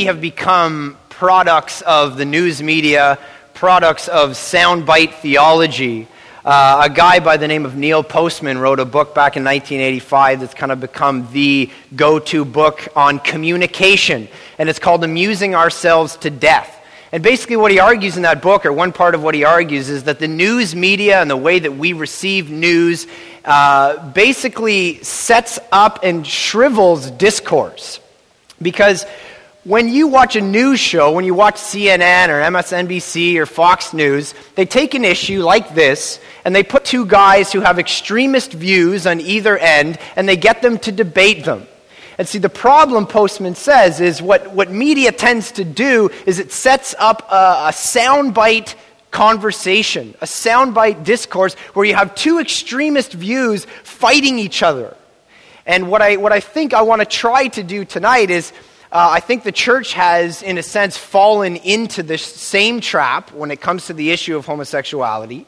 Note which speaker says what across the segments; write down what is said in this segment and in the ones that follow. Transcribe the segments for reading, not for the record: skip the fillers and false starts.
Speaker 1: have become products of the news media, products of soundbite theology. A guy by the name of Neil Postman wrote a book back in 1985 that's kind of become the go-to book on communication, and it's called Amusing Ourselves to Death. And basically what he argues in that book, or one part of what he argues, is that the news media and the way that we receive news basically sets up and shrivels discourse. Because when you watch a news show, when you watch CNN or MSNBC or Fox News, they take an issue like this, and they put two guys who have extremist views on either end, and they get them to debate them. And see, the problem, Postman says, is what media tends to do is it sets up a soundbite conversation, a soundbite discourse where you have two extremist views fighting each other. And what I think I want to try to do tonight is, I think the church has, in a sense, fallen into this same trap when it comes to the issue of homosexuality.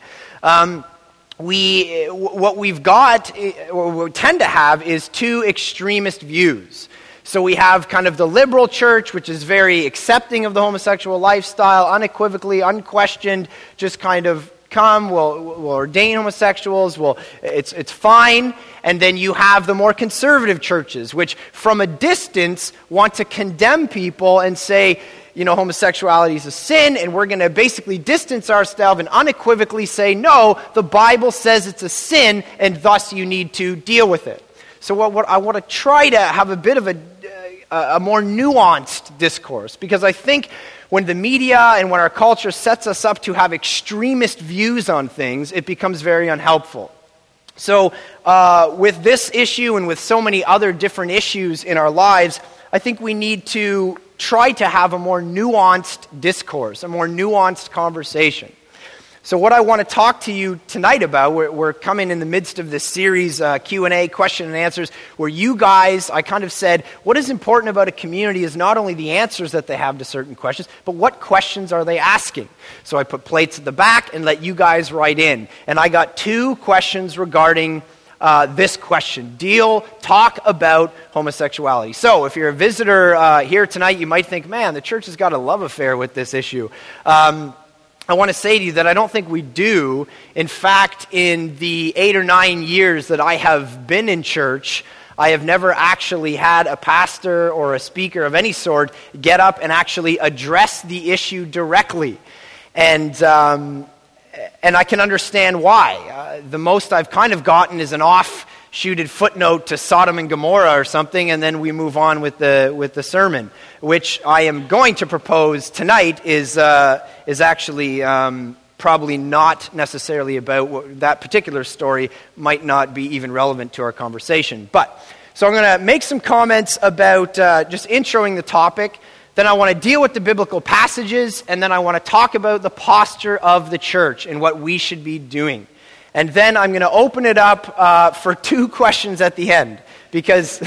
Speaker 1: What we've got, or what we tend to have, is two extremist views. So we have kind of the liberal church, which is very accepting of the homosexual lifestyle, unequivocally, unquestioned, just kind of we'll ordain homosexuals, it's fine. And then you have the more conservative churches, which from a distance want to condemn people and say, homosexuality is a sin, and we're going to basically distance ourselves and unequivocally say, no, the Bible says it's a sin, and thus you need to deal with it. So what I want to try to have a bit of a more nuanced discourse, because I think when the media and when our culture sets us up to have extremist views on things, it becomes very unhelpful. So with this issue and with so many other different issues in our lives, I think we need to try to have a more nuanced discourse, a more nuanced conversation. So what I want to talk to you tonight about, we're coming in the midst of this series, Q&A, question and answers, where you guys, I kind of said, what is important about a community is not only the answers that they have to certain questions, but what questions are they asking? So I put plates at the back and let you guys write in. And I got two questions regarding this question. Talk about homosexuality. So if you're a visitor here tonight, you might think, man, the church has got a love affair with this issue. I want to say to you that I don't think we do. In fact, in the 8 or 9 years that I have been in church, I have never actually had a pastor or a speaker of any sort get up and actually address the issue directly. And I can understand why. The most I've kind of gotten is an off-shooted footnote to Sodom and Gomorrah or something, and then we move on with the sermon, which I am going to propose tonight is actually probably not necessarily about that particular story, might not be even relevant to our conversation. So I'm going to make some comments about just introing the topic. Then I want to deal with the biblical passages, and then I want to talk about the posture of the church and what we should be doing. And then I'm going to open it up for two questions at the end, because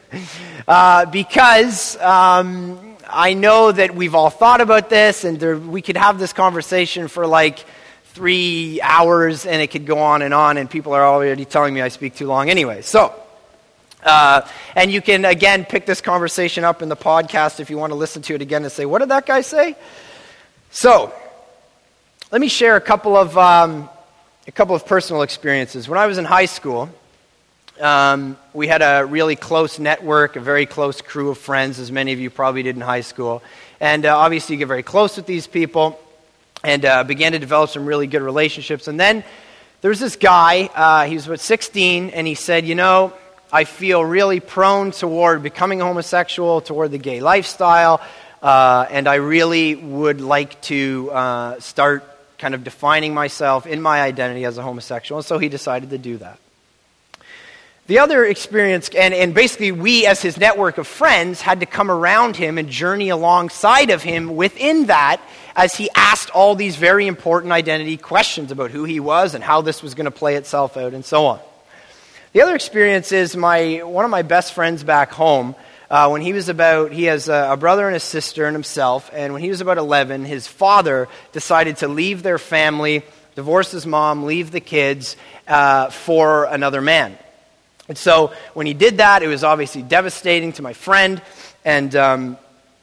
Speaker 1: I know that we've all thought about this, and we could have this conversation for like 3 hours, and it could go on, and people are already telling me I speak too long anyway. So, and you can, again, pick this conversation up in the podcast if you want to listen to it again and say, what did that guy say? So, let me share a couple of personal experiences. When I was in high school, we had a really close network, a very close crew of friends, as many of you probably did in high school. And obviously you get very close with these people and began to develop some really good relationships. And then there was this guy, he was about 16, and he said, I feel really prone toward becoming a homosexual, toward the gay lifestyle, and I really would like to start kind of defining myself in my identity as a homosexual. And so he decided to do that. The other experience, and basically we as his network of friends had to come around him and journey alongside of him within that as he asked all these very important identity questions about who he was and how this was going to play itself out and so on. The other experience is one of my best friends back home. When he has a brother and a sister and himself, and when he was about 11, his father decided to leave their family, divorce his mom, leave the kids for another man. And so when he did that, it was obviously devastating to my friend. And one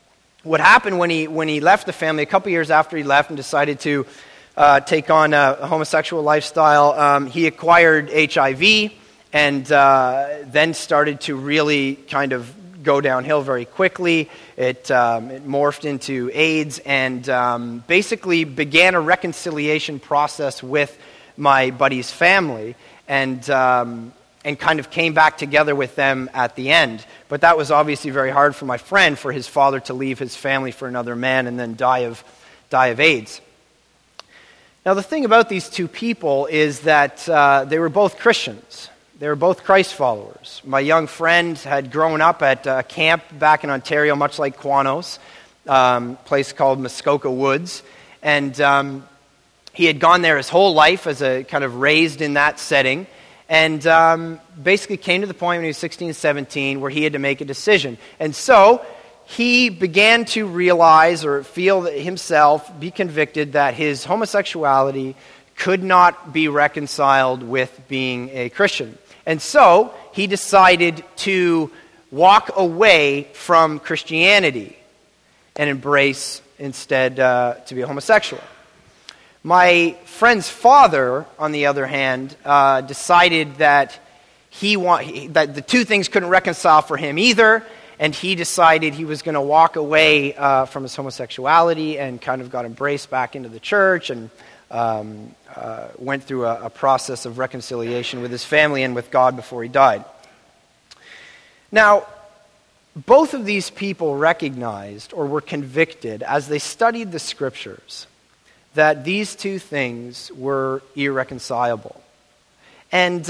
Speaker 1: what happened when he left the family, a couple years after he left and decided to take on a homosexual lifestyle, he acquired HIV and then started to really kind of go downhill very quickly. It morphed into AIDS and basically began a reconciliation process with my buddy's family and kind of came back together with them at the end. But that was obviously very hard for my friend, for his father to leave his family for another man and then die of AIDS. Now the thing about these two people is that they were both Christians. They were both Christ followers. My young friend had grown up at a camp back in Ontario, much like Quanos, a place called Muskoka Woods. And he had gone there his whole life as a kind of raised in that setting. And basically came to the point when he was 16, 17, where he had to make a decision. And so he began to realize or feel that himself, be convicted that his homosexuality could not be reconciled with being a Christian. And so he decided to walk away from Christianity and embrace instead to be a homosexual. My friend's father, on the other hand, decided that that the two things couldn't reconcile for him either, and he decided he was going to walk away from his homosexuality and kind of got embraced back into the church and went through a process of reconciliation with his family and with God before he died. Now, both of these people recognized or were convicted as they studied the scriptures that these two things were irreconcilable. And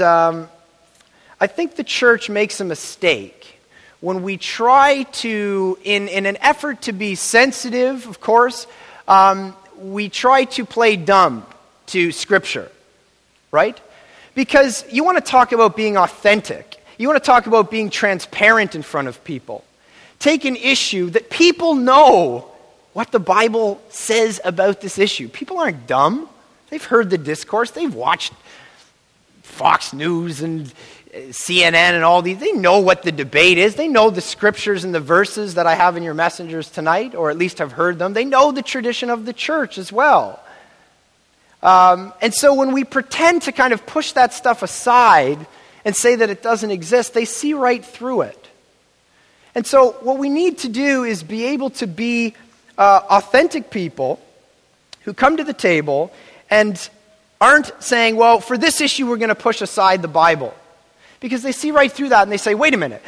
Speaker 1: I think the church makes a mistake when we try to, in an effort to be sensitive, of course, we try to play dumb to Scripture, right? Because you want to talk about being authentic. You want to talk about being transparent in front of people. Take an issue that people know what the Bible says about this issue. People aren't dumb. They've heard the discourse. They've watched Fox News and CNN and all these. They know what the debate is. They know the scriptures and the verses that I have in your messengers tonight, or at least have heard them. They know the tradition of the church as well. And so when we pretend to kind of push that stuff aside and say that it doesn't exist, they see right through it. And so what we need to do is be able to be authentic people who come to the table and aren't saying, well, for this issue we're going to push aside the Bible. Because they see right through that and they say, wait a minute,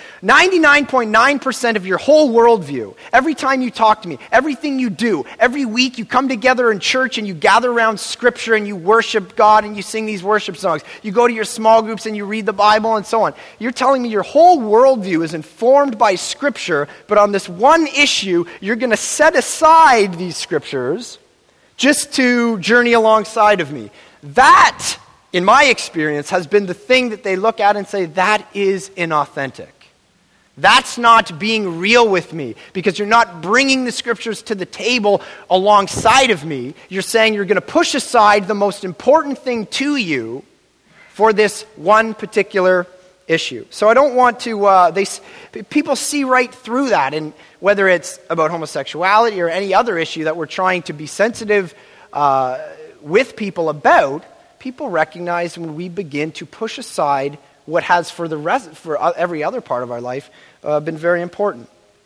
Speaker 1: 99.9% of your whole worldview, every time you talk to me, everything you do, every week you come together in church and you gather around Scripture and you worship God and you sing these worship songs. You go to your small groups and you read the Bible and so on. You're telling me your whole worldview is informed by Scripture, but on this one issue, you're going to set aside these Scriptures just to journey alongside of me. That, in my experience, has been the thing that they look at and say, that is inauthentic. That's not being real with me, because you're not bringing the scriptures to the table alongside of me. You're saying you're going to push aside the most important thing to you for this one particular issue. So I don't want to, people see right through that, and whether it's about homosexuality or any other issue that we're trying to be sensitive with people about, people recognize when we begin to push aside what has for every other part of our life been very important.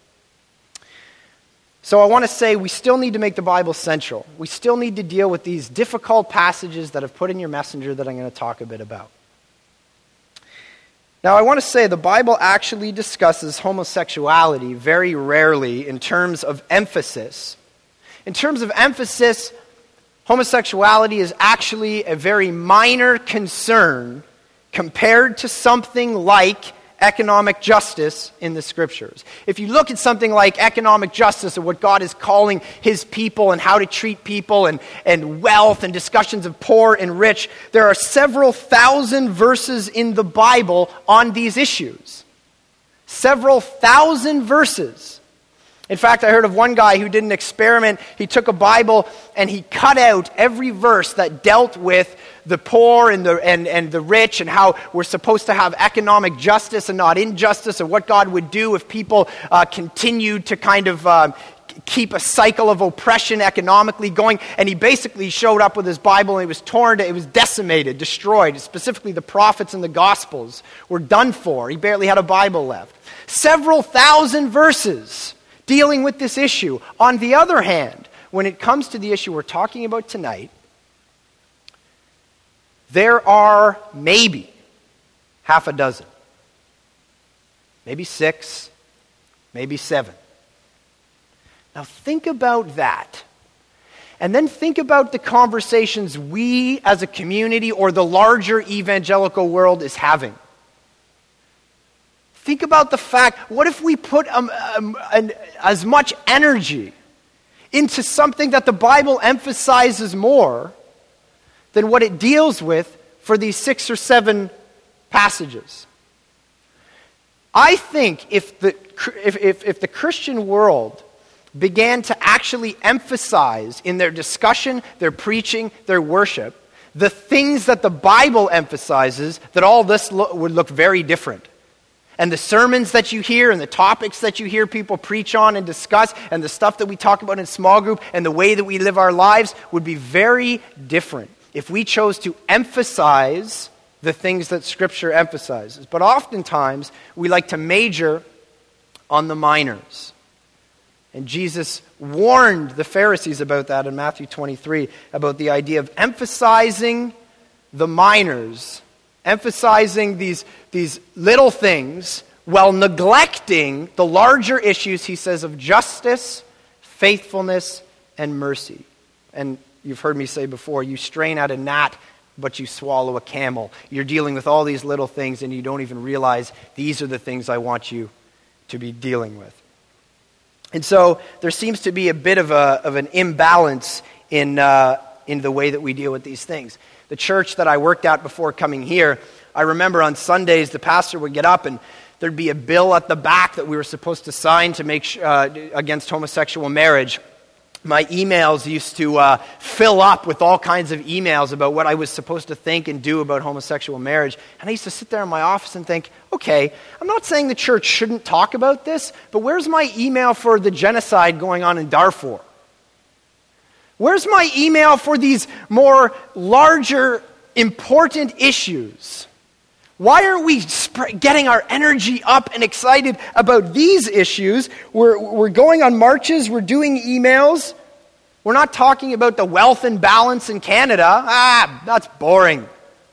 Speaker 1: So I want to say we still need to make the Bible central. We still need to deal with these difficult passages that I've put in your messenger that I'm going to talk a bit about. Now I want to say the Bible actually discusses homosexuality very rarely in terms of emphasis. In terms of emphasis, homosexuality is actually a very minor concern compared to something like economic justice in the scriptures. If you look at something like economic justice and what God is calling his people and how to treat people and wealth and discussions of poor and rich, there are several thousand verses in the Bible on these issues. Several thousand verses. In fact, I heard of one guy who did an experiment. He took a Bible and he cut out every verse that dealt with the poor and the rich and how we're supposed to have economic justice and not injustice, and what God would do if people continued to kind of keep a cycle of oppression economically going. And he basically showed up with his Bible and it was torn, it was decimated, destroyed. Specifically, the prophets and the Gospels were done for. He barely had a Bible left. Several thousand verses dealing with this issue. On the other hand, when it comes to the issue we're talking about tonight, there are maybe half a dozen, maybe 6, maybe 7. Now think about that. And then think about the conversations we as a community or the larger evangelical world is having. Think about the fact, what if we put as much energy into something that the Bible emphasizes more than what it deals with for these 6 or 7 passages? I think if the Christian world began to actually emphasize in their discussion, their preaching, their worship, the things that the Bible emphasizes, that all this would look very different. And the sermons that you hear and the topics that you hear people preach on and discuss and the stuff that we talk about in small group and the way that we live our lives would be very different if we chose to emphasize the things that Scripture emphasizes. But oftentimes, we like to major on the minors. And Jesus warned the Pharisees about that in Matthew 23, about the idea of emphasizing the minors, emphasizing these little things while neglecting the larger issues, he says, of justice, faithfulness, and mercy. And you've heard me say before, you strain at a gnat, but you swallow a camel. You're dealing with all these little things and you don't even realize these are the things I want you to be dealing with. And so there seems to be a bit of an imbalance in the way that we deal with these things. The church that I worked at before coming here, I remember on Sundays the pastor would get up and there'd be a bill at the back that we were supposed to sign to make against homosexual marriage. My emails used to fill up with all kinds of emails about what I was supposed to think and do about homosexual marriage. And I used to sit there in my office and think, okay, I'm not saying the church shouldn't talk about this, but where's my email for the genocide going on in Darfur? Where's my email for these more larger, important issues? Why are we getting our energy up and excited about these issues? We're going on marches, we're doing emails. We're not talking about the wealth imbalance in Canada. That's boring.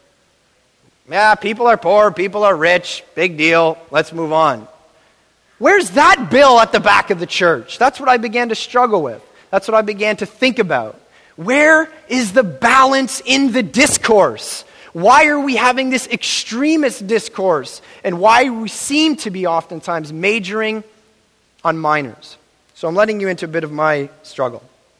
Speaker 1: Yeah, people are poor, people are rich, big deal, let's move on. Where's that bill at the back of the church? That's what I began to struggle with. That's what I began to think about. Where is the balance in the discourse? Why are we having this extremist discourse? And why we seem to be oftentimes majoring on minors? So I'm letting you into a bit of my struggle.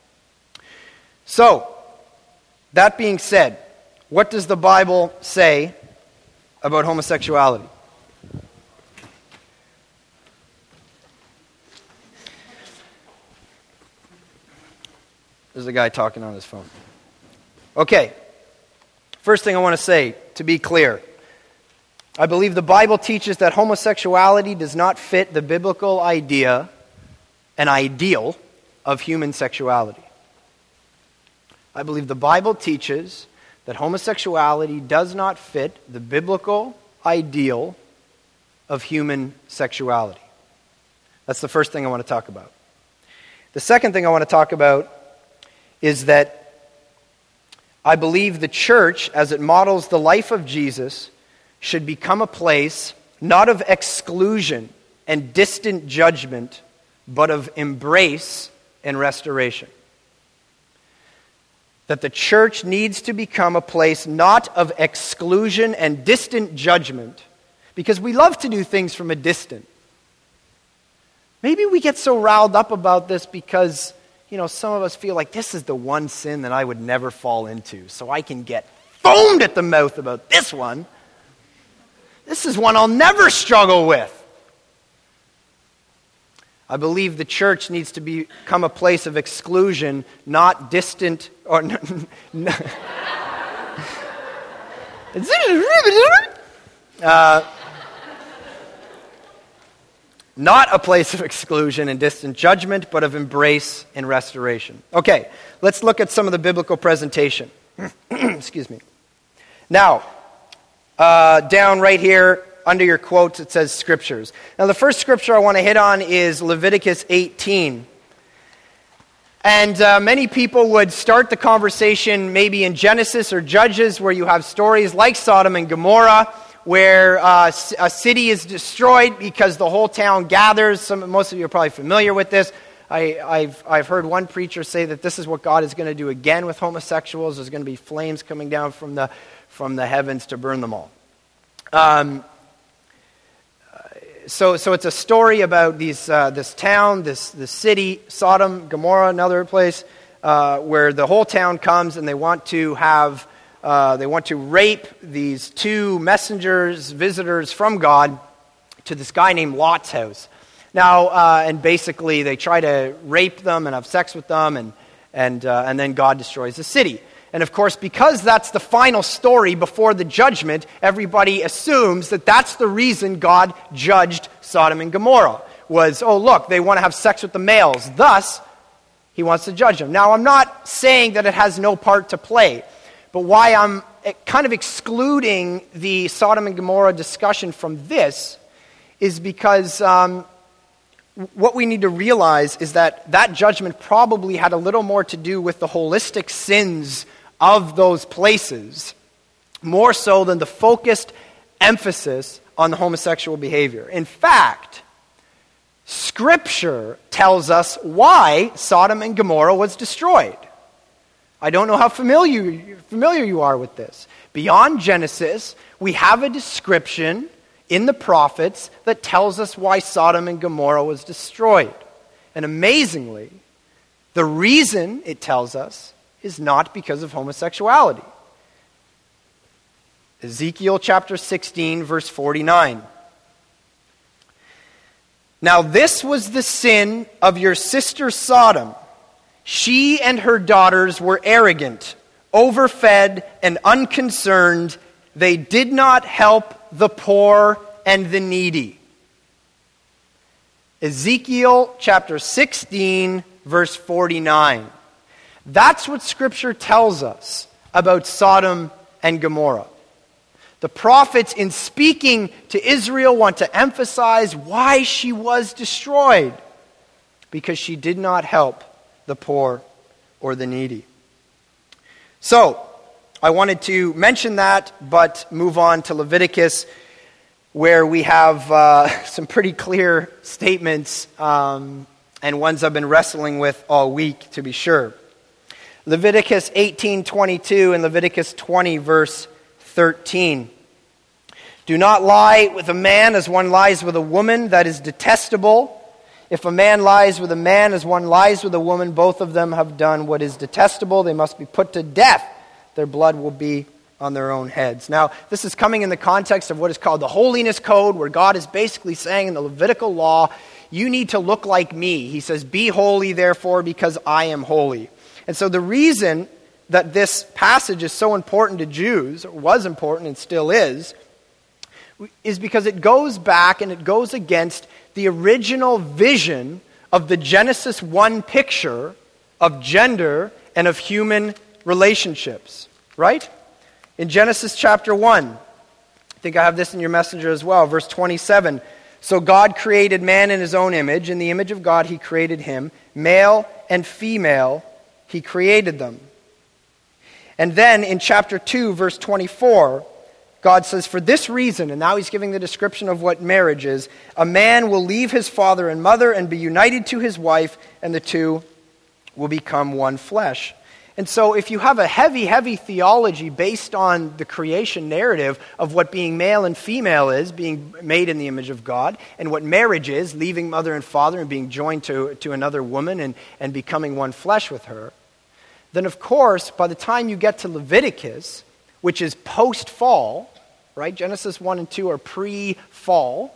Speaker 1: So, that being said, what does the Bible say about homosexuality? There's a guy talking on his phone. Okay. First thing I want to say, to be clear, I believe the Bible teaches that homosexuality does not fit the biblical idea, an ideal, of human sexuality. I believe the Bible teaches that homosexuality does not fit the biblical ideal of human sexuality. That's the first thing I want to talk about. The second thing I want to talk about is that I believe the church, as it models the life of Jesus, should become a place not of exclusion and distant judgment, but of embrace and restoration. That the church needs to become a place not of exclusion and distant judgment, because we love to do things from a distance. Maybe we get so riled up about this because some of us feel like this is the one sin that I would never fall into, so I can get foamed at the mouth about this one. This is one I'll never struggle with. I believe the church needs to become a place of exclusion, not distant or Not a place of exclusion and distant judgment, but of embrace and restoration. Okay, let's look at some of the biblical presentation. Excuse me. Now, down right here under your quotes, it says scriptures. Now, the first scripture I want to hit on is Leviticus 18. And many people would start the conversation maybe in Genesis or Judges, where you have stories like Sodom and Gomorrah, where a city is destroyed because the whole town gathers. Most of you are probably familiar with this. I've heard one preacher say that this is what God is going to do again with homosexuals. There's going to be flames coming down from the heavens to burn them all. So it's a story about this town, this city, Sodom, Gomorrah, another place, where the whole town comes and they want to rape these two messengers, visitors from God, to this guy named Lot's house. Now, and basically they try to rape them and have sex with them, and then God destroys the city. And of course, because that's the final story before the judgment, everybody assumes that that's the reason God judged Sodom and Gomorrah. Was, oh look, they want to have sex with the males. Thus, he wants to judge them. Now, I'm not saying that it has no part to play. But why I'm kind of excluding the Sodom and Gomorrah discussion from this is because what we need to realize is that judgment probably had a little more to do with the holistic sins of those places, more so than the focused emphasis on the homosexual behavior. In fact, Scripture tells us why Sodom and Gomorrah was destroyed. I don't know how familiar you are with this. Beyond Genesis, we have a description in the prophets that tells us why Sodom and Gomorrah was destroyed. And amazingly, the reason it tells us is not because of homosexuality. Ezekiel chapter 16, verse 49. Now this was the sin of your sister Sodom. She and her daughters were arrogant, overfed, and unconcerned. They did not help the poor and the needy. Ezekiel chapter 16, verse 49. That's what Scripture tells us about Sodom and Gomorrah. The prophets, in speaking to Israel, want to emphasize why she was destroyed. Because she did not help the poor or the needy. So, I wanted to mention that, but move on to Leviticus, where we have some pretty clear statements, and ones I've been wrestling with all week, to be sure. Leviticus 18:22 and Leviticus 20, verse 13. Do not lie with a man as one lies with a woman, that is detestable. If a man lies with a man as one lies with a woman, both of them have done what is detestable. They must be put to death. Their blood will be on their own heads. Now, this is coming in the context of what is called the Holiness Code, where God is basically saying in the Levitical law, you need to look like me. He says, be holy, therefore, because I am holy. And so the reason that this passage is so important to Jews, or was important and still is because it goes back and it goes against the original vision of the Genesis 1 picture of gender and of human relationships, right? In Genesis chapter 1, I think I have this in your messenger as well, verse 27. So God created man in his own image. In the image of God he created him. Male and female he created them. And then in chapter 2, verse 24, God says, for this reason, and now he's giving the description of what marriage is, a man will leave his father and mother and be united to his wife, and the two will become one flesh. And so if you have a heavy theology based on the creation narrative of what being male and female is, being made in the image of God, and what marriage is, leaving mother and father and being joined to another woman and becoming one flesh with her, then of course, by the time you get to Leviticus, which is post-fall, right? Genesis 1 and 2 are pre-fall,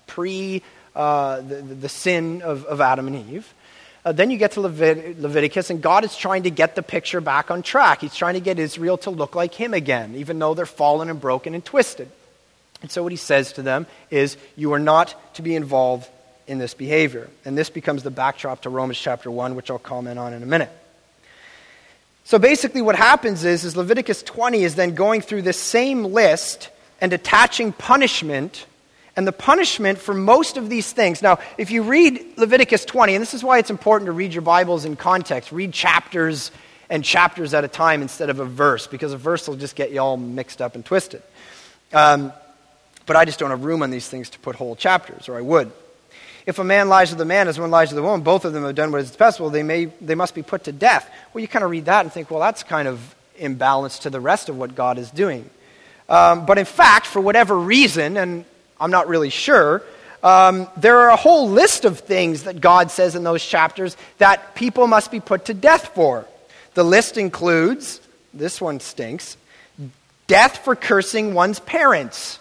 Speaker 1: the sin of Adam and Eve. Then you get to Leviticus, and God is trying to get the picture back on track. He's trying to get Israel to look like him again, even though they're fallen and broken and twisted. And so what he says to them is, you are not to be involved in this behavior. And this becomes the backdrop to Romans chapter 1, which I'll comment on in a minute. So basically what happens is Leviticus 20 is then going through this same list and attaching punishment, and the punishment for most of these things. Now, if you read Leviticus 20, and this is why it's important to read your Bibles in context, read chapters and chapters at a time instead of a verse, because a verse will just get you all mixed up and twisted. But I just don't have room on these things to put whole chapters, or I would. If a man lies with a man as one lies with a woman, both of them have done what is detestable, they must be put to death. Well, you kind of read that and think, well, that's kind of imbalanced to the rest of what God is doing. But in fact, for whatever reason, and I'm not really sure, there are a whole list of things that God says in those chapters that people must be put to death for. The list includes, this one stinks, death for cursing one's parents.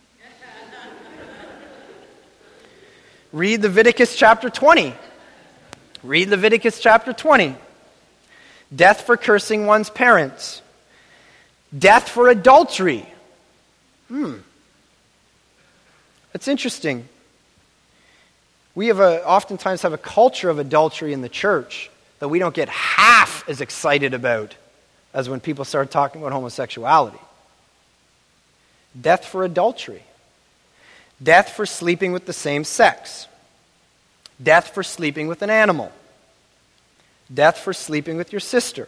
Speaker 1: Read Leviticus chapter 20. Read Leviticus chapter 20. Death for cursing one's parents. Death for adultery. That's interesting. We oftentimes have a culture of adultery in the church that we don't get half as excited about as when people start talking about homosexuality. Death for adultery. Death for sleeping with the same sex. Death for sleeping with an animal. Death for sleeping with your sister.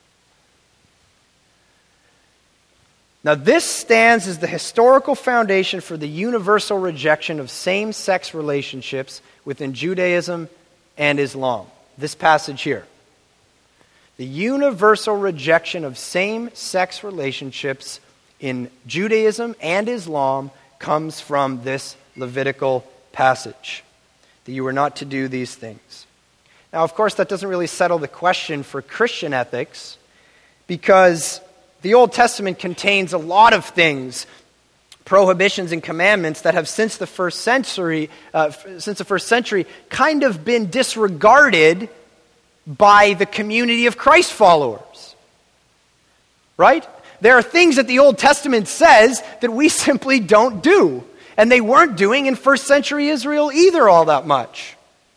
Speaker 1: Now, this stands as the historical foundation for the universal rejection of same-sex relationships within Judaism and Islam. This passage here. The universal rejection of same-sex relationships in Judaism and Islam comes from this Levitical passage, that you are not to do these things. Now, of course, that doesn't really settle the question for Christian ethics, because the Old Testament contains a lot of things, prohibitions and commandments that have since the first century, kind of been disregarded by the community of Christ followers. Right? There are things that the Old Testament says that we simply don't do. And they weren't doing in first century Israel either all that much.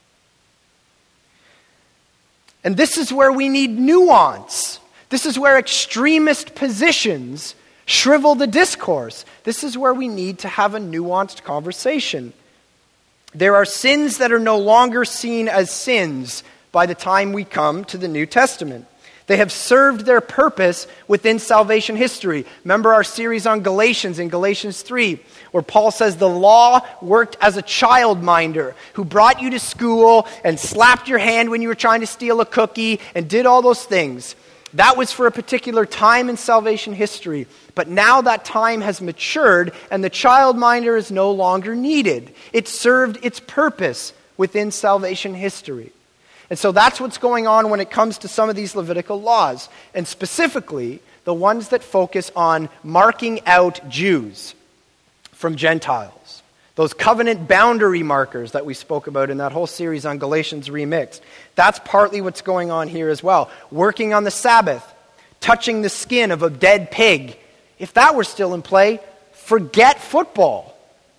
Speaker 1: And this is where we need nuance. This is where extremist positions shrivel the discourse. This is where we need to have a nuanced conversation. There are sins that are no longer seen as sins by the time we come to the New Testament. They have served their purpose within salvation history. Remember our series on Galatians in Galatians 3, where Paul says the law worked as a childminder who brought you to school and slapped your hand when you were trying to steal a cookie and did all those things. That was for a particular time in salvation history. But now that time has matured and the childminder is no longer needed. It served its purpose within salvation history. And so that's what's going on when it comes to some of these Levitical laws, and specifically the ones that focus on marking out Jews from Gentiles. Those covenant boundary markers that we spoke about in that whole series on Galatians Remixed. That's partly what's going on here as well. Working on the Sabbath, touching the skin of a dead pig. If that were still in play, forget football.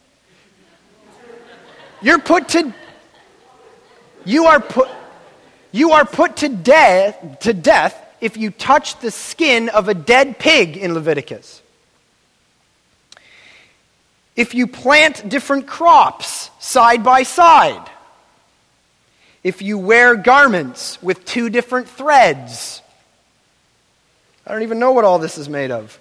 Speaker 1: You are put to death if you touch the skin of a dead pig in Leviticus. If you plant different crops side by side. If you wear garments with two different threads. I don't even know what all this is made of.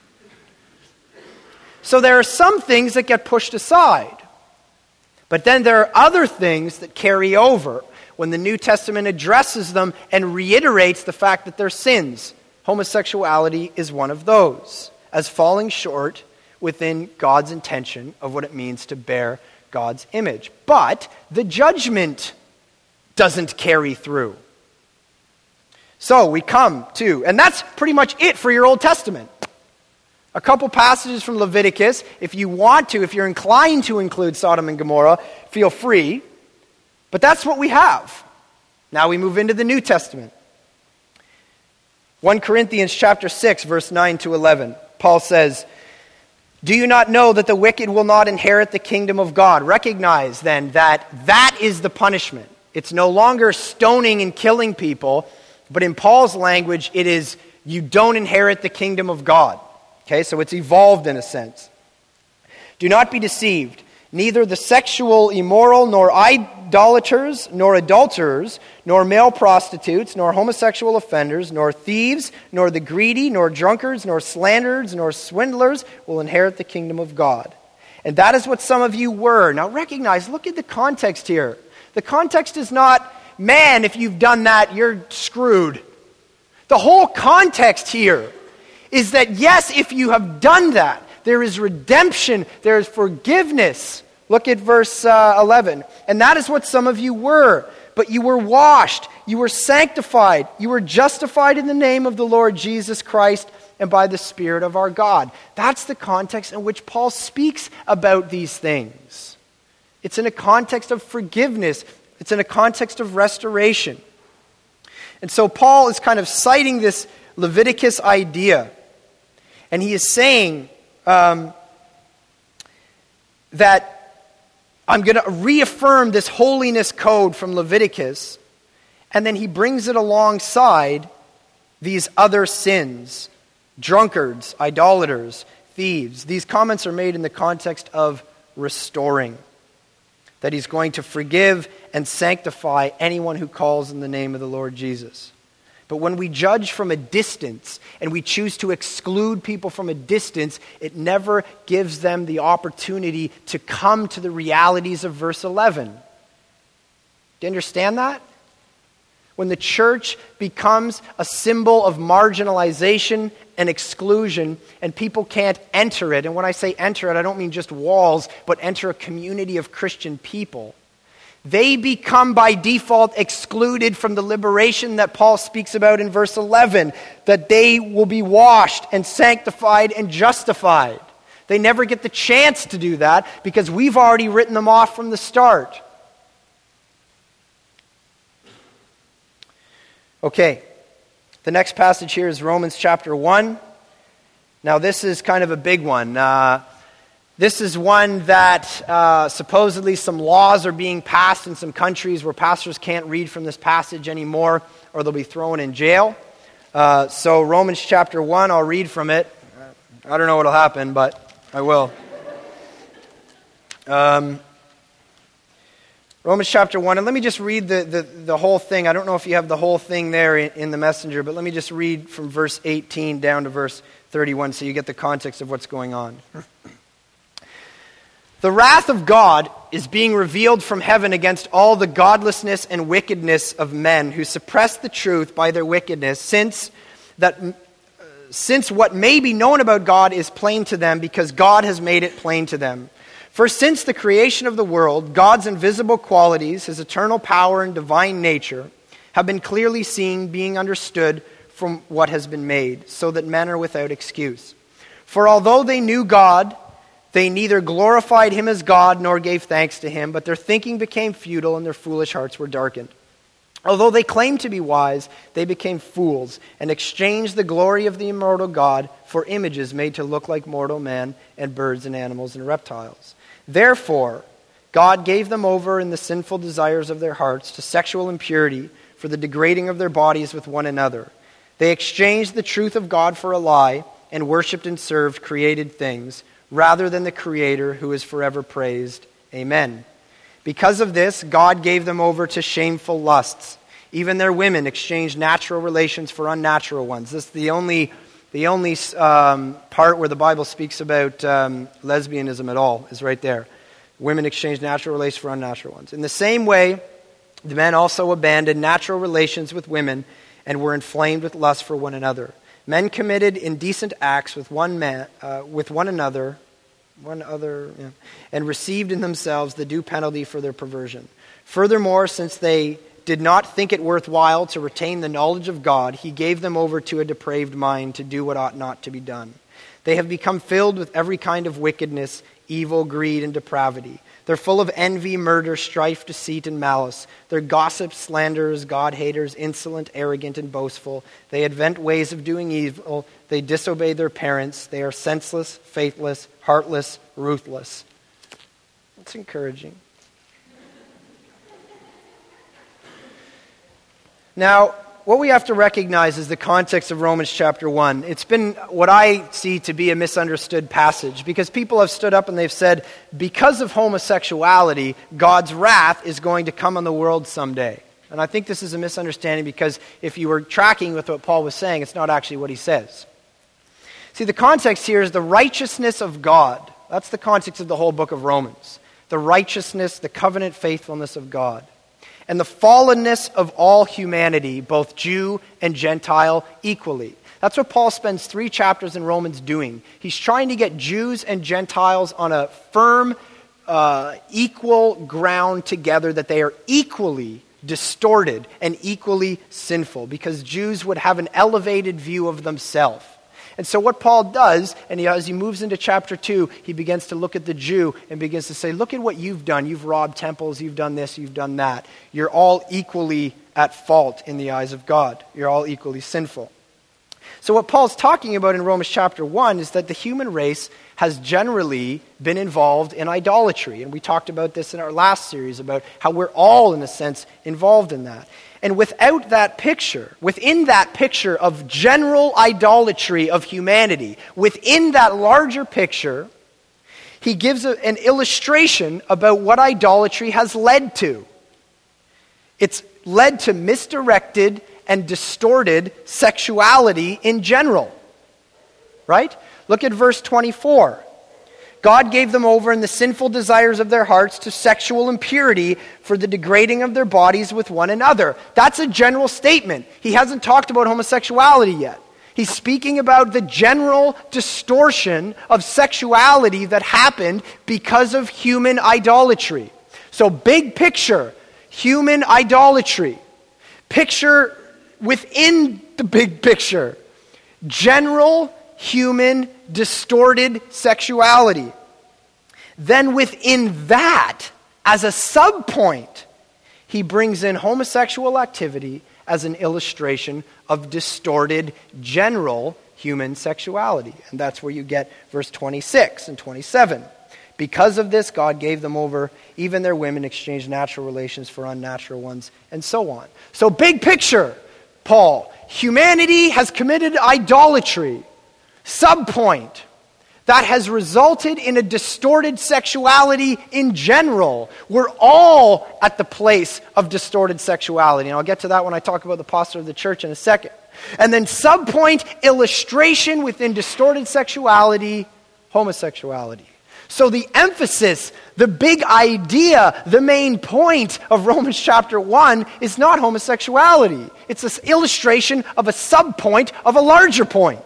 Speaker 1: So there are some things that get pushed aside. But then there are other things that carry over when the New Testament addresses them and reiterates the fact that they're sins. Homosexuality is one of those, as falling short within God's intention of what it means to bear God's image. But the judgment doesn't carry through. So we come to, and that's pretty much it for your Old Testament. A couple passages from Leviticus. If you want to, if you're inclined to include Sodom and Gomorrah, feel free. But that's what we have. Now we move into the New Testament. 1 Corinthians chapter 6, verse 9 to 11. Paul says, Do you not know that the wicked will not inherit the kingdom of God? Recognize then that is the punishment. It's no longer stoning and killing people, but in Paul's language, it is you don't inherit the kingdom of God. Okay, so it's evolved in a sense. Do not be deceived. Neither the sexual immoral, nor idolaters, nor adulterers, nor male prostitutes, nor homosexual offenders, nor thieves, nor the greedy, nor drunkards, nor slanderers, nor swindlers will inherit the kingdom of God. And that is what some of you were. Now recognize, look at the context here. The context is not, man, if you've done that, you're screwed. The whole context here is that, yes, if you have done that, there is redemption, there is forgiveness. Look at verse 11. And that is what some of you were. But you were washed, you were sanctified, you were justified in the name of the Lord Jesus Christ and by the Spirit of our God. That's the context in which Paul speaks about these things. It's in a context of forgiveness. It's in a context of restoration. And so Paul is kind of citing this Leviticus idea. And he is saying that I'm going to reaffirm this holiness code from Leviticus, and then he brings it alongside these other sins, drunkards, idolaters, thieves. These comments are made in the context of restoring, that he's going to forgive and sanctify anyone who calls in the name of the Lord Jesus. But when we judge from a distance and we choose to exclude people from a distance, it never gives them the opportunity to come to the realities of verse 11. Do you understand that? When the church becomes a symbol of marginalization and exclusion and people can't enter it, and when I say enter it, I don't mean just walls, but enter a community of Christian people, they become by default excluded from the liberation that Paul speaks about in verse 11, that they will be washed and sanctified and justified. They never get the chance to do that because we've already written them off from the start. Okay, the next passage here is Romans chapter 1. Now this is kind of a big one. This is one that supposedly some laws are being passed in some countries where pastors can't read from this passage anymore or they'll be thrown in jail. So Romans chapter 1, I'll read from it. I don't know what will happen, but I will. Romans chapter 1, and let me just read the whole thing. I don't know if you have the whole thing there in the messenger, but let me just read from verse 18 down to verse 31 so you get the context of what's going on. The wrath of God is being revealed from heaven against all the godlessness and wickedness of men who suppress the truth by their wickedness, since what may be known about God is plain to them because God has made it plain to them. For since the creation of the world, God's invisible qualities, his eternal power and divine nature, have been clearly seen, being understood from what has been made, so that men are without excuse. For although they knew God, they neither glorified him as God nor gave thanks to him, but their thinking became futile and their foolish hearts were darkened. Although they claimed to be wise, they became fools and exchanged the glory of the immortal God for images made to look like mortal men and birds and animals and reptiles. Therefore, God gave them over in the sinful desires of their hearts to sexual impurity for the degrading of their bodies with one another. They exchanged the truth of God for a lie and worshipped and served created things rather than the Creator who is forever praised. Amen. Because of this, God gave them over to shameful lusts. Even their women exchanged natural relations for unnatural ones. This is the only part where the Bible speaks about lesbianism at all, is right there. Women exchanged natural relations for unnatural ones. In the same way, the men also abandoned natural relations with women and were inflamed with lust for one another. Men committed indecent acts with one another, and received in themselves the due penalty for their perversion. Furthermore, since they did not think it worthwhile to retain the knowledge of God, he gave them over to a depraved mind to do what ought not to be done. They have become filled with every kind of wickedness, evil, greed, and depravity. They're full of envy, murder, strife, deceit, and malice. They're gossips, slanderers, God-haters, insolent, arrogant, and boastful. They invent ways of doing evil. They disobey their parents. They are senseless, faithless, heartless, ruthless. That's encouraging. Now, what we have to recognize is the context of Romans chapter 1. It's been what I see to be a misunderstood passage because people have stood up and they've said, because of homosexuality, God's wrath is going to come on the world someday. And I think this is a misunderstanding because if you were tracking with what Paul was saying, it's not actually what he says. See, the context here is the righteousness of God. That's the context of the whole book of Romans. The righteousness, the covenant faithfulness of God. And the fallenness of all humanity, both Jew and Gentile, equally. That's what Paul spends 3 chapters in Romans doing. He's trying to get Jews and Gentiles on a firm, equal ground together, that they are equally distorted and equally sinful, because Jews would have an elevated view of themselves. And so what Paul does, and as he moves into chapter 2, he begins to look at the Jew and begins to say, look at what you've done. You've robbed temples, you've done this, you've done that. You're all equally at fault in the eyes of God. You're all equally sinful. So what Paul's talking about in Romans chapter 1 is that the human race has generally been involved in idolatry. And we talked about this in our last series, about how we're all, in a sense, involved in that. And without that picture, within that picture of general idolatry of humanity, within that larger picture, he gives an illustration about what idolatry has led to. It's led to misdirected and distorted sexuality in general. Right? Look at verse 24. God gave them over in the sinful desires of their hearts to sexual impurity for the degrading of their bodies with one another. That's a general statement. He hasn't talked about homosexuality yet. He's speaking about the general distortion of sexuality that happened because of human idolatry. So big picture, human idolatry. Picture within the big picture, general human distorted sexuality. Then within that, as a subpoint, he brings in homosexual activity as an illustration of distorted general human sexuality. And that's where you get verse 26 and 27. Because of this, God gave them over, even their women exchanged natural relations for unnatural ones, and so on. So big picture, Paul, humanity has committed idolatry. Subpoint, that has resulted in a distorted sexuality in general. We're all at the place of distorted sexuality. And I'll get to that when I talk about the pastor of the church in a second. And then subpoint, illustration within distorted sexuality, homosexuality. So the emphasis, the big idea, the main point of Romans chapter 1 is not homosexuality. It's an illustration of a subpoint of a larger point.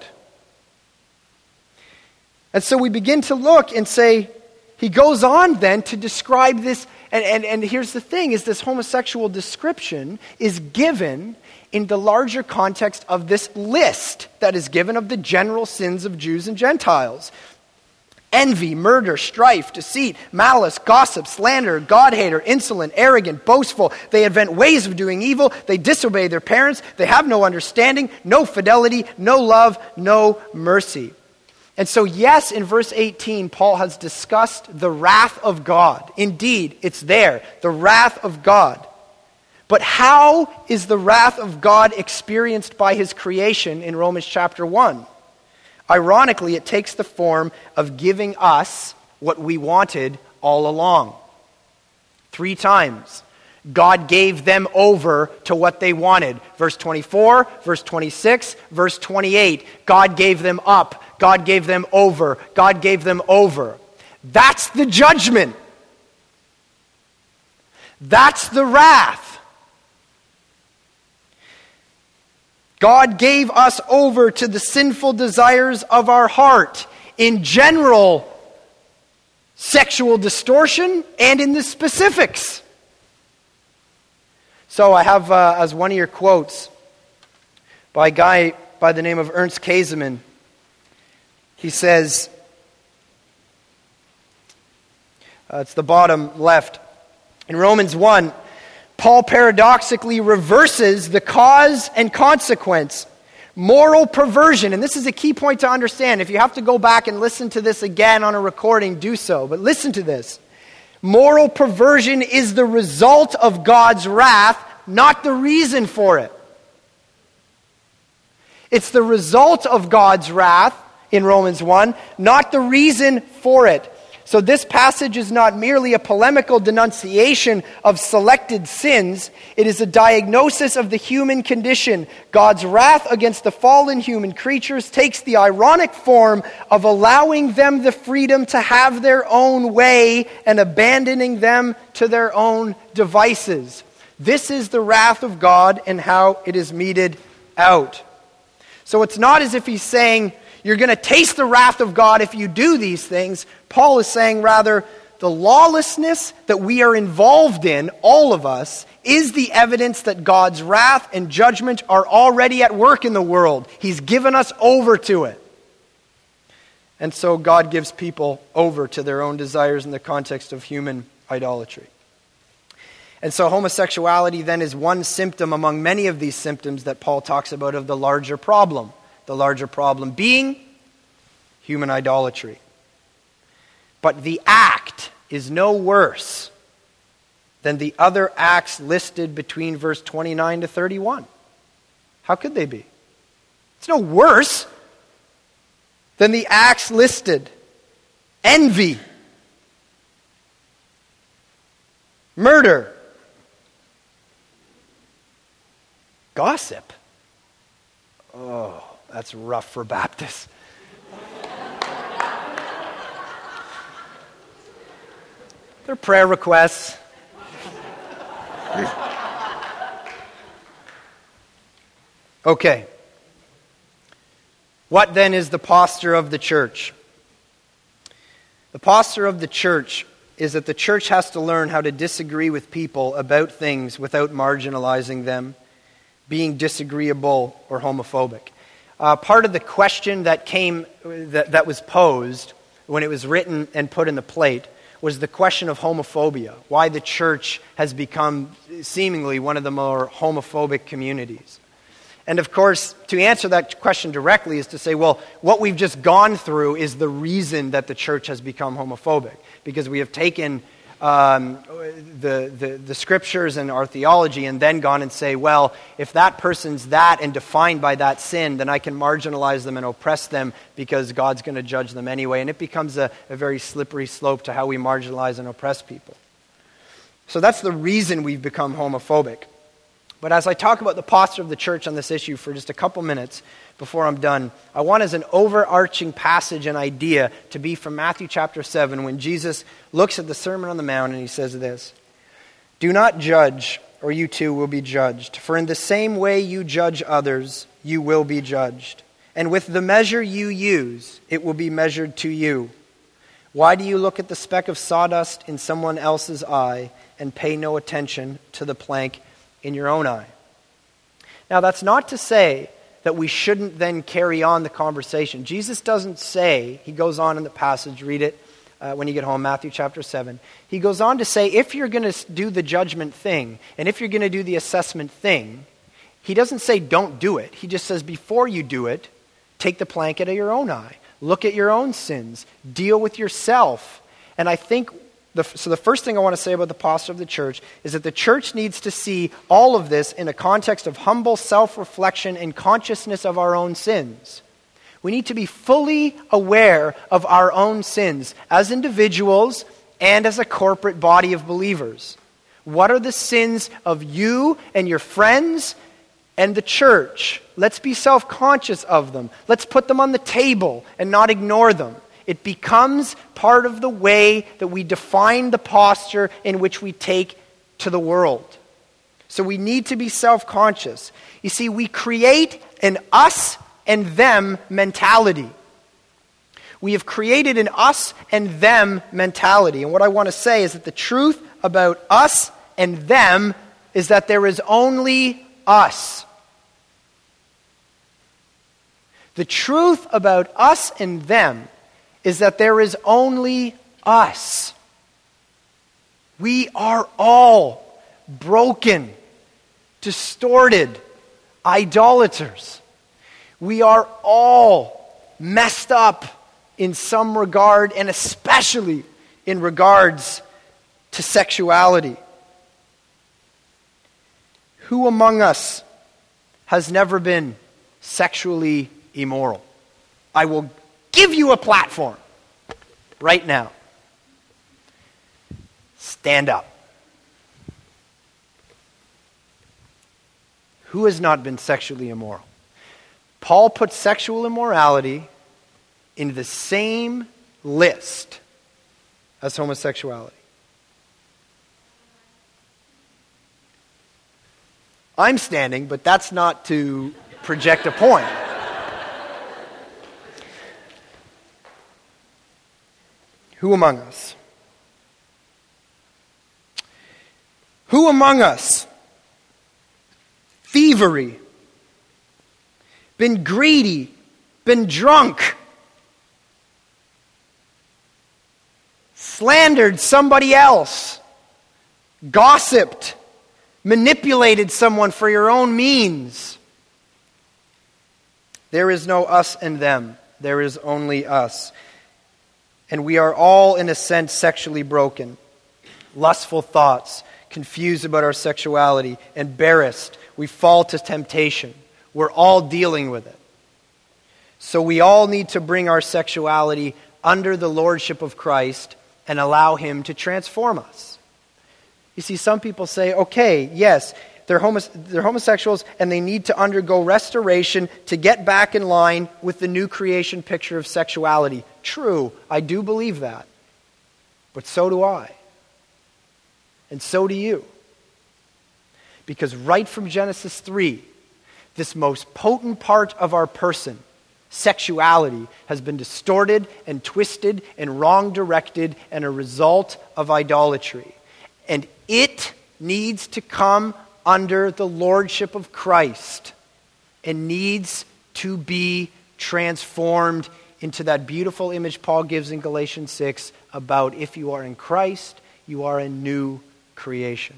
Speaker 1: And so we begin to look and say, he goes on then to describe this, and here's the thing, is this homosexual description is given in the larger context of this list that is given of the general sins of Jews and Gentiles. Envy, murder, strife, deceit, malice, gossip, slander, God-hater, insolent, arrogant, boastful. They invent ways of doing evil. They disobey their parents. They have no understanding, no fidelity, no love, no mercy. And so, yes, in verse 18, Paul has discussed the wrath of God. Indeed, it's there, the wrath of God. But how is the wrath of God experienced by his creation in Romans chapter 1? Ironically, it takes the form of giving us what we wanted all along. 3 times. God gave them over to what they wanted. Verse 24, verse 26, verse 28. God gave them up. God gave them over. God gave them over. That's the judgment. That's the wrath. God gave us over to the sinful desires of our heart in general sexual distortion and in the specifics. So I have as one of your quotes by a guy by the name of Ernst Käsemann. He says, It's the bottom left. In Romans 1, Paul paradoxically reverses the cause and consequence. Moral perversion, and this is a key point to understand. If you have to go back and listen to this again on a recording, do so. But listen to this. Moral perversion is the result of God's wrath, not the reason for it. It's the result of God's wrath in Romans 1, not the reason for it. So this passage is not merely a polemical denunciation of selected sins. It is a diagnosis of the human condition. God's wrath against the fallen human creatures takes the ironic form of allowing them the freedom to have their own way and abandoning them to their own devices. This is the wrath of God and how it is meted out. So it's not as if he's saying, you're going to taste the wrath of God if you do these things. Paul is saying rather, the lawlessness that we are involved in, all of us, is the evidence that God's wrath and judgment are already at work in the world. He's given us over to it. And so God gives people over to their own desires in the context of human idolatry. And so homosexuality then is one symptom among many of these symptoms that Paul talks about of the larger problem. The larger problem being human idolatry. But the act is no worse than the other acts listed between verse 29 to 31. How could they be? It's no worse than the acts listed. Envy, murder, gossip. Oh, that's rough for Baptists. They're prayer requests. Okay. What then is the posture of the church? The posture of the church is that the church has to learn how to disagree with people about things without marginalizing them, being disagreeable or homophobic. Part of the question that was posed when it was written and put in the plate was the question of homophobia, why the church has become seemingly one of the more homophobic communities. And of course, to answer that question directly is to say, well, what we've just gone through is the reason that the church has become homophobic, because we have taken the scriptures and our theology and then gone and say, well, if that person's that and defined by that sin, then I can marginalize them and oppress them because God's going to judge them anyway. And it becomes a very slippery slope to how we marginalize and oppress people. So that's the reason we've become homophobic. But as I talk about the posture of the church on this issue for just a couple minutes before I'm done, I want as an overarching passage and idea to be from Matthew chapter 7 when Jesus looks at the Sermon on the Mount and he says this, "Do not judge, or you too will be judged. For in the same way you judge others, you will be judged. And with the measure you use, it will be measured to you. Why do you look at the speck of sawdust in someone else's eye and pay no attention to the plank in your own eye?" Now, that's not to say that we shouldn't then carry on the conversation. Jesus doesn't say, he goes on in the passage, read it when you get home, Matthew chapter 7. He goes on to say, if you're going to do the judgment thing, and if you're going to do the assessment thing, he doesn't say don't do it. He just says before you do it, take the plank out of your own eye. Look at your own sins. Deal with yourself. And I think so the first thing I want to say about the posture of the church is that the church needs to see all of this in a context of humble self-reflection and consciousness of our own sins. We need to be fully aware of our own sins as individuals and as a corporate body of believers. What are the sins of you and your friends and the church? Let's be self-conscious of them. Let's put them on the table and not ignore them. It becomes part of the way that we define the posture in which we take to the world. So we need to be self-conscious. You see, we create an us and them mentality. We have created an us and them mentality. And what I want to say is that the truth about us and them is that there is only us. The truth about us and them is that there is only us. We are all broken, distorted idolaters. We are all messed up in some regard, and especially in regards to sexuality. Who among us has never been sexually immoral? I will give you a platform right now. Stand up. Who has not been sexually immoral? Paul puts sexual immorality in the same list as homosexuality. I'm standing, but that's not to project a point. Who among us? Who among us? Thievery, been greedy, been drunk, slandered somebody else, gossiped, manipulated someone for your own means. There is no us and them. There is only us. And we are all, in a sense, sexually broken. Lustful thoughts, confused about our sexuality, embarrassed. We fall to temptation. We're all dealing with it. So we all need to bring our sexuality under the lordship of Christ and allow Him to transform us. You see, some people say, okay, yes, they're homosexuals and they need to undergo restoration to get back in line with the new creation picture of sexuality. True, I do believe that. But so do I. And so do you. Because right from Genesis 3, this most potent part of our person, sexuality, has been distorted and twisted and wrong-directed and a result of idolatry. And it needs to come under the lordship of Christ and needs to be transformed into that beautiful image Paul gives in Galatians 6 about if you are in Christ, you are a new creation.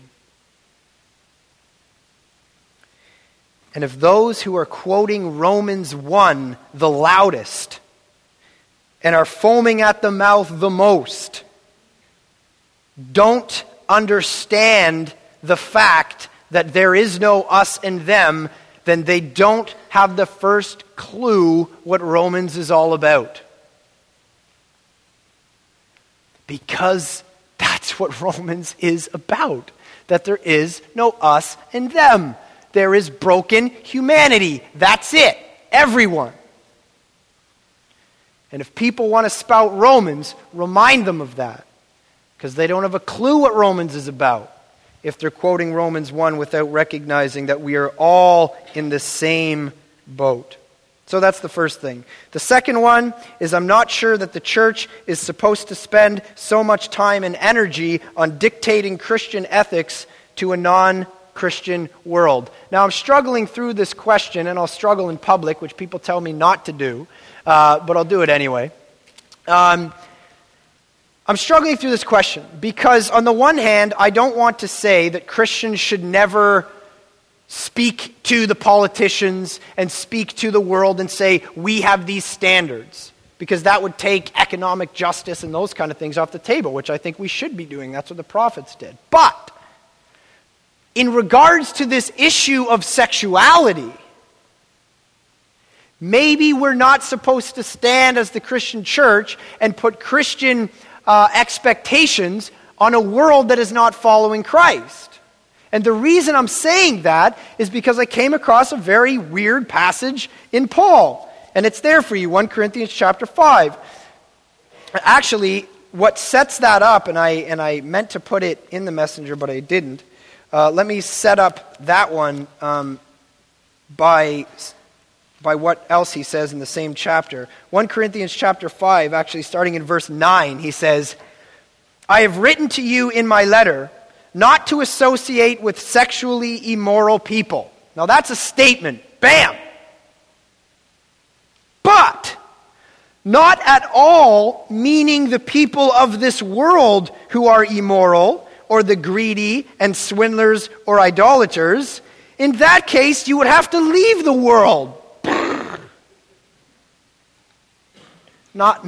Speaker 1: And if those who are quoting Romans 1 the loudest and are foaming at the mouth the most don't understand the fact that there is no us and them, then they don't have the first clue what Romans is all about. Because that's what Romans is about. That there is no us and them. There is broken humanity. That's it. Everyone. And if people want to spout Romans, remind them of that. Because they don't have a clue what Romans is about if they're quoting Romans 1 without recognizing that we are all in the same boat. So that's the first thing. The second one is I'm not sure that the church is supposed to spend so much time and energy on dictating Christian ethics to a non-Christian world. Now I'm struggling through this question, and I'll struggle in public, which people tell me not to do, but I'll do it anyway. I'm struggling through this question because on the one hand, I don't want to say that Christians should never speak to the politicians and speak to the world and say, we have these standards, because that would take economic justice and those kind of things off the table, which I think we should be doing. That's what the prophets did. But in regards to this issue of sexuality, maybe we're not supposed to stand as the Christian church and put Christian expectations on a world that is not following Christ. And the reason I'm saying that is because I came across a very weird passage in Paul. And it's there for you, 1 Corinthians chapter 5. Actually, what sets that up, and I meant to put it in the messenger, but I didn't. Let me set up that one by what else he says in the same chapter. 1 Corinthians chapter 5, actually starting in verse 9, he says, I have written to you in my letter not to associate with sexually immoral people. Now that's a statement. Bam! But not at all meaning the people of this world who are immoral, or the greedy and swindlers or idolaters, in that case you would have to leave the world. Not.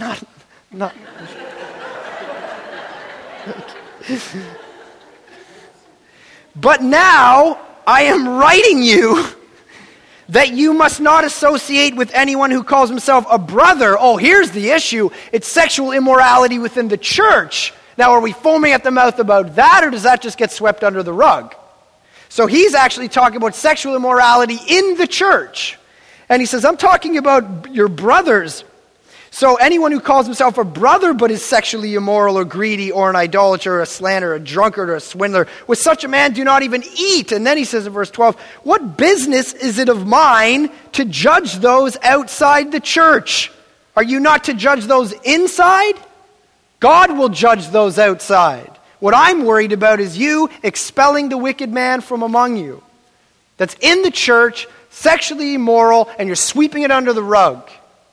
Speaker 1: But now I am writing you that you must not associate with anyone who calls himself a brother. Oh, here's the issue. It's sexual immorality within the church. Now, are we foaming at the mouth about that, or does that just get swept under the rug? So he's actually talking about sexual immorality in the church. And he says, I'm talking about your brothers. So anyone who calls himself a brother but is sexually immoral or greedy or an idolater or a slanderer, a drunkard or a swindler, with such a man do not even eat. And then he says in verse 12, what business is it of mine to judge those outside the church? Are you not to judge those inside? God will judge those outside. What I'm worried about is you expelling the wicked man from among you. That's in the church, sexually immoral, and you're sweeping it under the rug.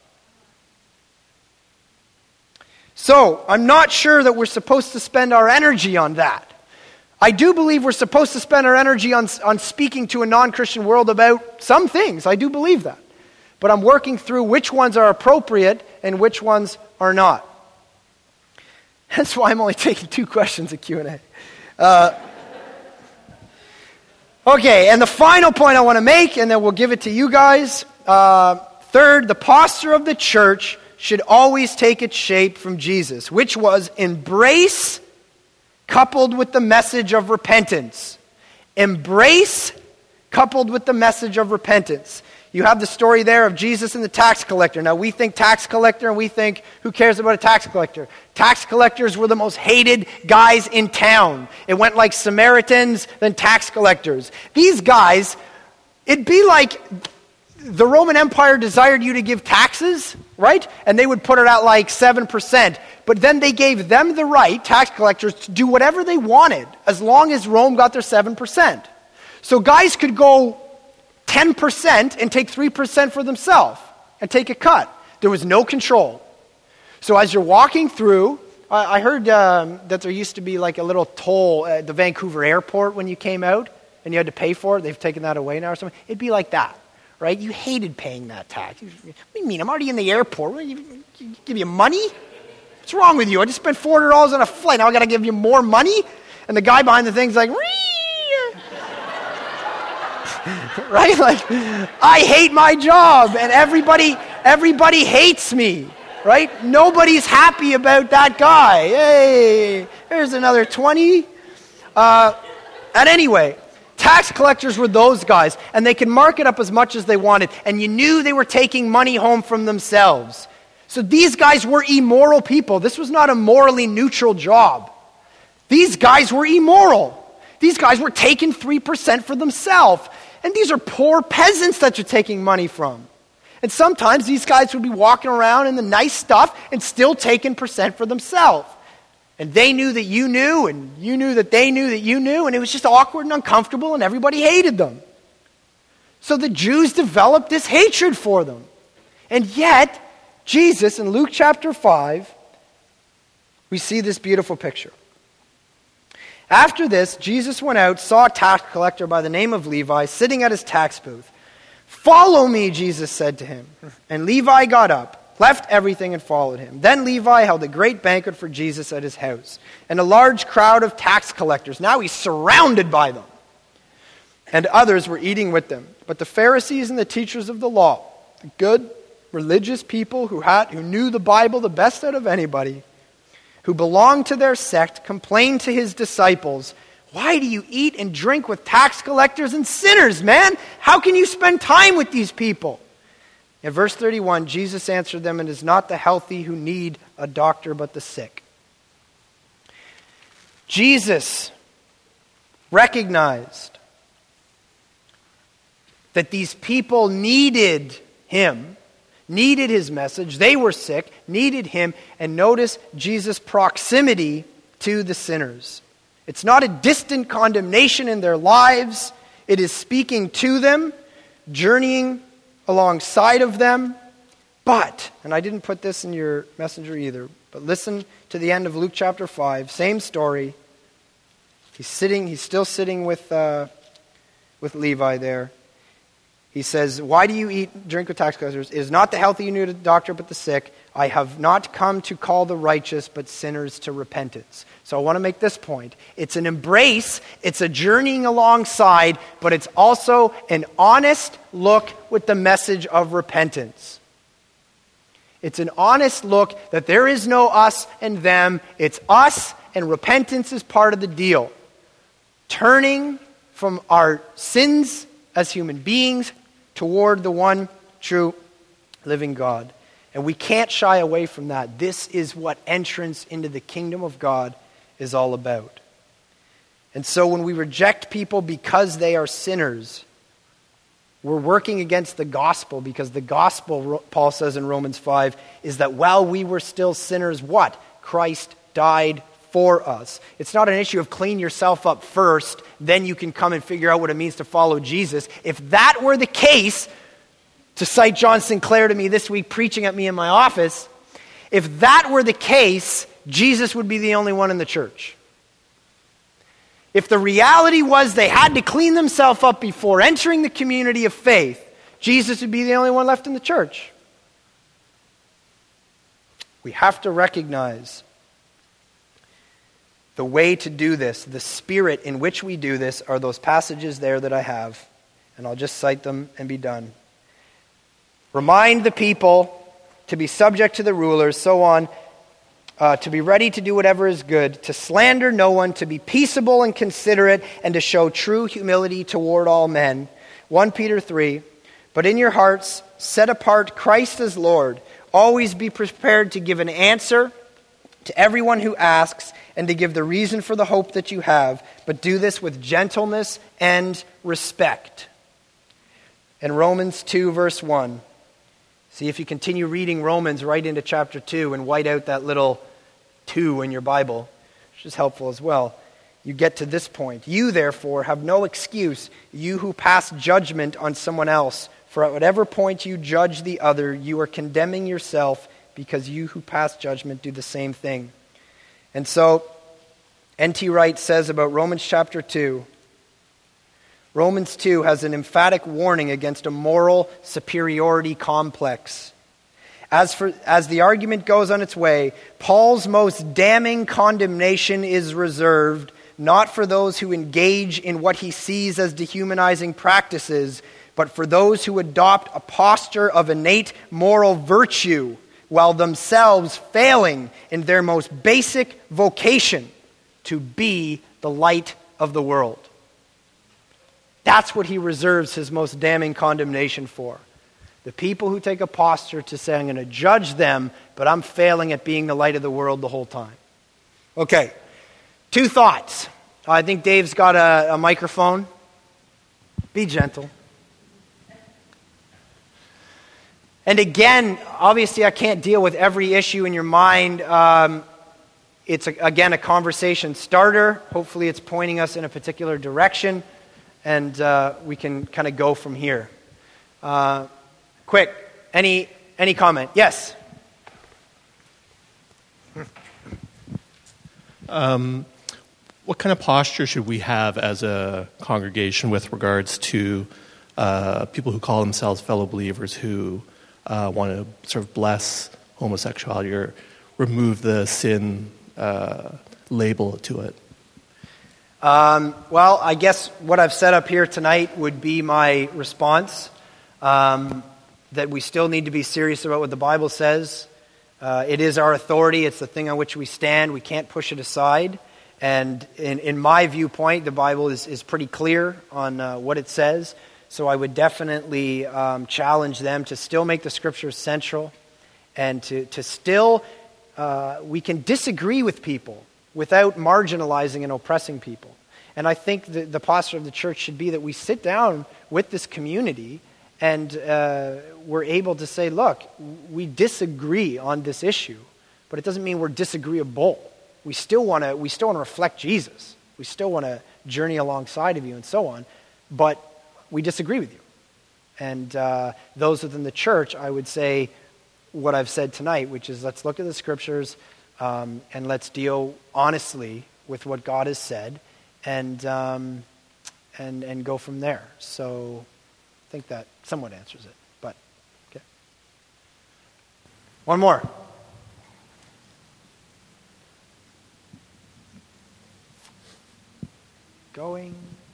Speaker 1: So, I'm not sure that we're supposed to spend our energy on that. I do believe we're supposed to spend our energy on speaking to a non-Christian world about some things. I do believe that. But I'm working through which ones are appropriate and which ones are not. That's why I'm only taking 2 questions at Q&A. Okay, and the final point I want to make, and then we'll give it to you guys. Third, the posture of the church should always take its shape from Jesus, which was embrace coupled with the message of repentance. Embrace coupled with the message of repentance. You have the story there of Jesus and the tax collector. Now we think tax collector and we think, who cares about a tax collector? Tax collectors were the most hated guys in town. It went like Samaritans, then tax collectors. These guys, it'd be like the Roman Empire desired you to give taxes, right? And they would put it at like 7%. But then they gave them the right, tax collectors, to do whatever they wanted, as long as Rome got their 7%. So guys could go 10% and take 3% for themselves and take a cut. There was no control. So as you're walking through, I heard that there used to be like a little toll at the Vancouver airport when you came out and you had to pay for it. They've taken that away now or something. It'd be like that. Right? You hated paying that tax. What do you mean? I'm already in the airport. Give you money? What's wrong with you? I just spent $400 on a flight. Now I got to give you more money? And the guy behind the thing's like, right? Like, I hate my job, and everybody hates me. Right? Nobody's happy about that guy. Hey, there's another 20. And anyway, tax collectors were those guys, and they could mark it up as much as they wanted, and you knew they were taking money home from themselves. So these guys were immoral people. This was not a morally neutral job. These guys were immoral. These guys were taking 3% for themselves, and these are poor peasants that you're taking money from. And sometimes these guys would be walking around in the nice stuff and still taking percent for themselves. And they knew that you knew, and you knew that they knew that you knew, and it was just awkward and uncomfortable, and everybody hated them. So the Jews developed this hatred for them. And yet, Jesus, in Luke chapter 5, we see this beautiful picture. After this, Jesus went out, saw a tax collector by the name of Levi sitting at his tax booth. "Follow me," Jesus said to him. And Levi got up, left everything and followed him. Then Levi held a great banquet for Jesus at his house, and a large crowd of tax collectors. Now he's surrounded by them. And others were eating with them. But the Pharisees and the teachers of the law, the good, religious people who knew the Bible the best out of anybody, who belonged to their sect, complained to his disciples, "Why do you eat and drink with tax collectors and sinners, man? How can you spend time with these people?" In verse 31, Jesus answered them, "It is not the healthy who need a doctor, but the sick." Jesus recognized that these people needed him, needed his message. They were sick, needed him, and notice Jesus' proximity to the sinners. It's not a distant condemnation in their lives. It is speaking to them, journeying alongside of them. But, and I didn't put this in your messenger either, but listen to the end of Luke chapter 5, same story. He's still sitting with Levi there. He says, why do you eat, drink with tax collectors? It is not the healthy you need a doctor, but the sick. I have not come to call the righteous, but sinners to repentance. So I want to make this point. It's an embrace, it's a journeying alongside, but it's also an honest look with the message of repentance. It's an honest look that there is no us and them. It's us, and repentance is part of the deal. Turning from our sins as human beings toward the one true living God. And we can't shy away from that. This is what entrance into the kingdom of God is all about. And so when we reject people because they are sinners, we're working against the gospel, because the gospel, Paul says in Romans 5, is that while we were still sinners, what? Christ died for us. It's not an issue of clean yourself up first, then you can come and figure out what it means to follow Jesus. If that were the case, to cite John Sinclair to me this week preaching at me in my office, if that were the case, Jesus would be the only one in the church. If the reality was they had to clean themselves up before entering the community of faith, Jesus would be the only one left in the church. We have to recognize the way to do this, the spirit in which we do this, are those passages there that I have, and I'll just cite them and be done. Remind the people to be subject to the rulers, so on, to be ready to do whatever is good, to slander no one, to be peaceable and considerate, and to show true humility toward all men. 1 Peter 3, but in your hearts set apart Christ as Lord. Always be prepared to give an answer to everyone who asks, and to give the reason for the hope that you have, but do this with gentleness and respect. In Romans 2, verse 1, see if you continue reading Romans right into chapter 2 and white out that little 2 in your Bible, which is helpful as well. You get to this point. You, therefore, have no excuse, you who pass judgment on someone else. For at whatever point you judge the other, you are condemning yourself, because you who pass judgment do the same thing. And so, N.T. Wright says about Romans chapter 2, Romans 2 has an emphatic warning against a moral superiority complex. As the argument goes on its way, Paul's most damning condemnation is reserved not for those who engage in what he sees as dehumanizing practices, but for those who adopt a posture of innate moral virtue while themselves failing in their most basic vocation, to be the light of the world. That's what he reserves his most damning condemnation for. The people who take a posture to say, I'm going to judge them, but I'm failing at being the light of the world the whole time. Okay, 2 thoughts. I think Dave's got a microphone. Be gentle. And again, obviously I can't deal with every issue in your mind. It's, again, a conversation starter. Hopefully it's pointing us in a particular direction, and we can kind of go from here. Quick, any comment? Yes?
Speaker 2: What kind of posture should we have as a congregation with regards to people who call themselves fellow believers who want to sort of bless homosexuality or remove the sin label to it?
Speaker 1: Well, I guess what I've set up here tonight would be my response, that we still need to be serious about what the Bible says. It is our authority. It's the thing on which we stand. We can't push it aside. And in my viewpoint, the Bible is pretty clear on what it says. So I would definitely challenge them to still make the Scriptures central, and to still, we can disagree with people without marginalizing and oppressing people. And I think the posture of the church should be that we sit down with this community and we're able to say, look, we disagree on this issue, but it doesn't mean we're disagreeable. We still want to reflect Jesus. We still want to journey alongside of you and so on, but we disagree with you. And those within the church, I would say what I've said tonight, which is let's look at the Scriptures and let's deal honestly with what God has said, and go from there. So I think that somewhat answers it. But okay, one more. Going.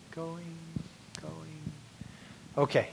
Speaker 1: Okay.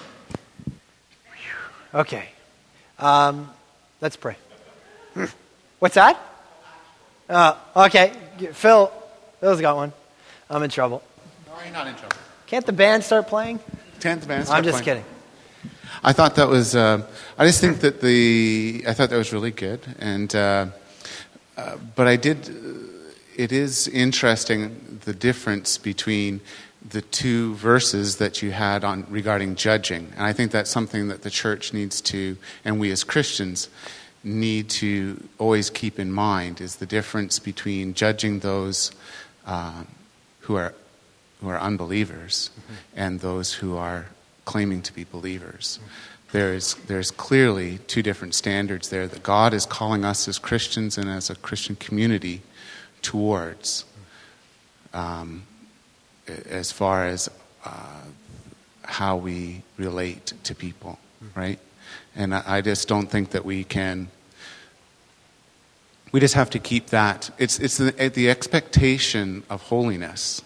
Speaker 1: Okay. Let's pray. What's that? Okay. Phil's got one. I'm in trouble.
Speaker 3: No, you're not in trouble.
Speaker 1: Can't the band start playing?
Speaker 3: Can't the band start
Speaker 1: I'm just
Speaker 3: playing?
Speaker 1: kidding.
Speaker 3: I thought that was. I just think that I thought that was really good, and but I did. It is interesting the difference between the two verses that you had on regarding judging, and I think that's something that the church needs to, and we as Christians need to always keep in mind, is the difference between judging those who are unbelievers and those who are claiming to be believers. There's clearly two different standards there that God is calling us as Christians and as a Christian community towards, as far as how we relate to people, right? And I just don't think that we can. We just have to keep that. It's the expectation of holiness.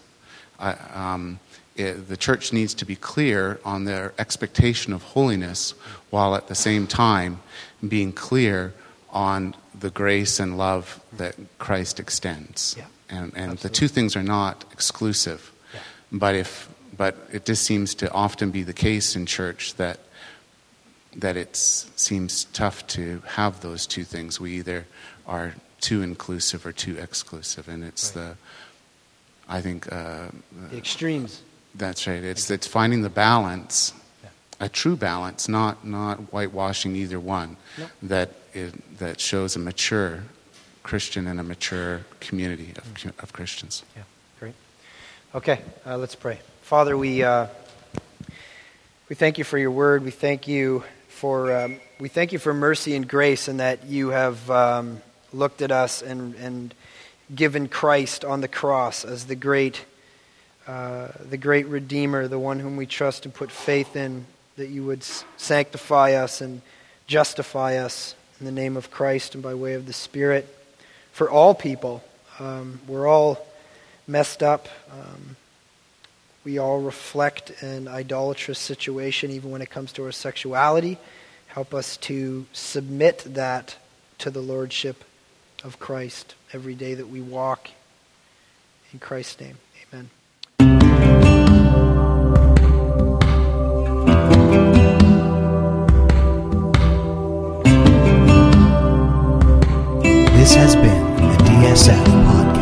Speaker 3: The church needs to be clear on their expectation of holiness, while at the same time being clear on the grace and love that Christ extends. Yeah, and the two things are not exclusive. Yeah. But it just seems to often be the case in church that it seems tough to have those two things. We either are too inclusive or too exclusive, and it's right. The
Speaker 1: extremes.
Speaker 3: That's right. It's finding the balance, a true balance, not whitewashing either one. Nope. That shows a mature Christian and a mature community of Christians.
Speaker 1: Yeah, great. Okay, let's pray. Father, we thank you for your word. We thank you for mercy and grace, and that you have looked at us and given Christ on the cross as the great Redeemer, the one whom we trust and put faith in, that you would sanctify us and justify us in the name of Christ and by way of the Spirit for all people. We're all messed up. We all reflect an idolatrous situation, even when it comes to our sexuality. Help us to submit that to the lordship of Christ every day that we walk. In Christ's name, amen.
Speaker 4: This has been a DSF podcast.